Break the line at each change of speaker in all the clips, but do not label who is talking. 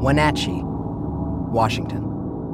Wenatchee, Washington.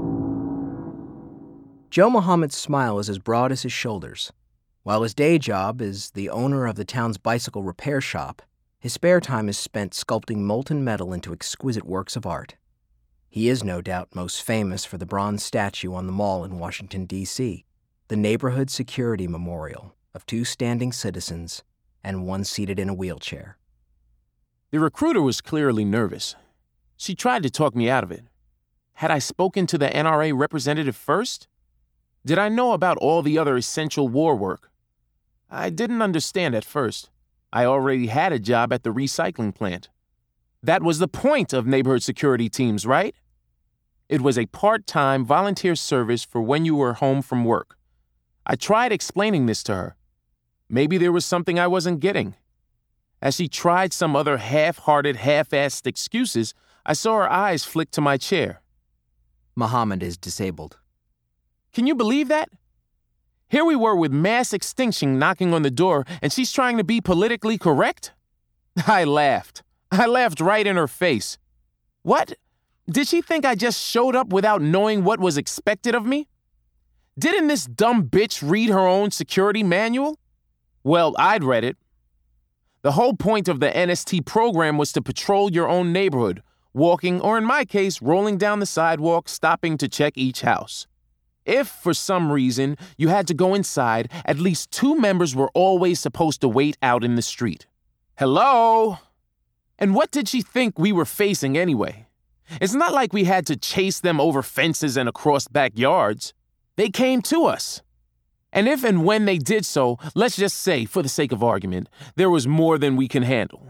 Joe Muhammad's smile is as broad as his shoulders. While his day job is the owner of the town's bicycle repair shop, his spare time is spent sculpting molten metal into exquisite works of art. He is no doubt most famous for the bronze statue on the mall in Washington, D.C., the Neighborhood Security Memorial of 2 standing citizens and 1 seated in a wheelchair.
The recruiter was clearly nervous. She tried to talk me out of it. Had I spoken to the NRA representative first? Did I know about all the other essential war work? I didn't understand at first. I already had a job at the recycling plant. That was the point of neighborhood security teams, right? It was a part-time volunteer service for when you were home from work. I tried explaining this to her. Maybe there was something I wasn't getting. As she tried some other half-hearted, half-assed excuses, I saw her eyes flick to my chair.
Muhammad is disabled.
Can you believe that? Here we were with mass extinction knocking on the door, and she's trying to be politically correct? I laughed. I laughed right in her face. What? Did she think I just showed up without knowing what was expected of me? Didn't this dumb bitch read her own security manual? Well, I'd read it. The whole point of the NST program was to patrol your own neighborhood, walking, or in my case, rolling down the sidewalk, stopping to check each house. If, for some reason, you had to go inside, at least 2 members were always supposed to wait out in the street. Hello? And what did she think we were facing anyway? It's not like we had to chase them over fences and across backyards. They came to us. And if and when they did so, let's just say, for the sake of argument, there was more than we can handle.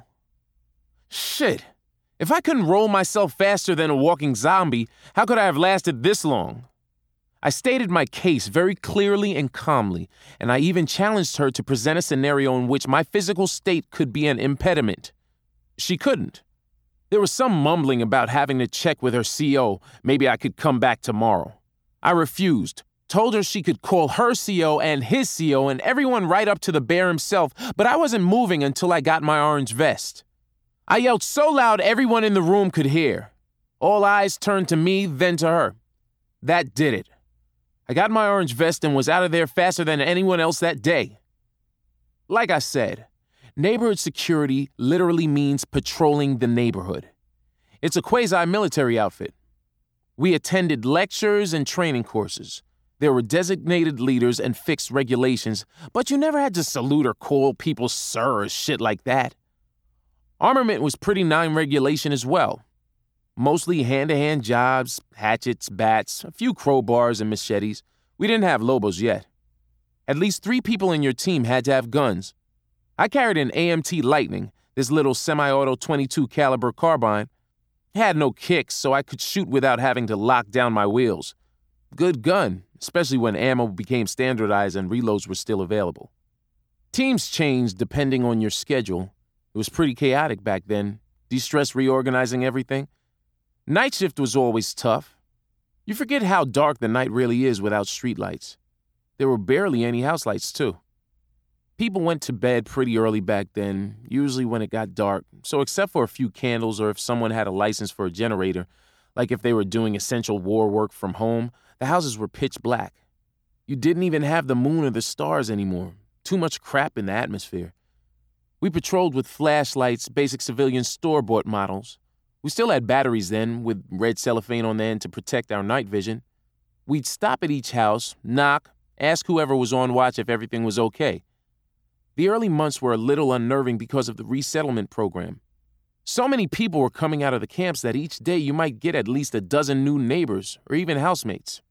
Shit. If I couldn't roll myself faster than a walking zombie, how could I have lasted this long? I stated my case very clearly and calmly, and I even challenged her to present a scenario in which my physical state could be an impediment. She couldn't. There was some mumbling about having to check with her CO. Maybe I could come back tomorrow. I refused, told her she could call her CO and his CO and everyone right up to the bear himself, but I wasn't moving until I got my orange vest. I yelled so loud everyone in the room could hear. All eyes turned to me, then to her. That did it. I got my orange vest and was out of there faster than anyone else that day. Like I said, neighborhood security literally means patrolling the neighborhood. It's a quasi-military outfit. We attended lectures and training courses. There were designated leaders and fixed regulations, but you never had to salute or call people sir or shit like that. Armament was pretty non-regulation as well. Mostly hand-to-hand jobs, hatchets, bats, a few crowbars and machetes. We didn't have Lobos yet. At least 3 people in your team had to have guns. I carried an AMT Lightning, this little semi-auto .22 caliber carbine. It had no kicks, so I could shoot without having to lock down my wheels. Good gun, especially when ammo became standardized and reloads were still available. Teams changed depending on your schedule. It was pretty chaotic back then. De-stress reorganizing everything. Night shift was always tough. You forget how dark the night really is without streetlights. There were barely any house lights, too. People went to bed pretty early back then, usually when it got dark, so except for a few candles or if someone had a license for a generator, like if they were doing essential war work from home, the houses were pitch black. You didn't even have the moon or the stars anymore. Too much crap in the atmosphere. We patrolled with flashlights, basic civilian store-bought models. We still had batteries then, with red cellophane on the end to protect our night vision. We'd stop at each house, knock, ask whoever was on watch if everything was okay. The early months were a little unnerving because of the resettlement program. So many people were coming out of the camps that each day you might get at least a dozen new neighbors or even housemates.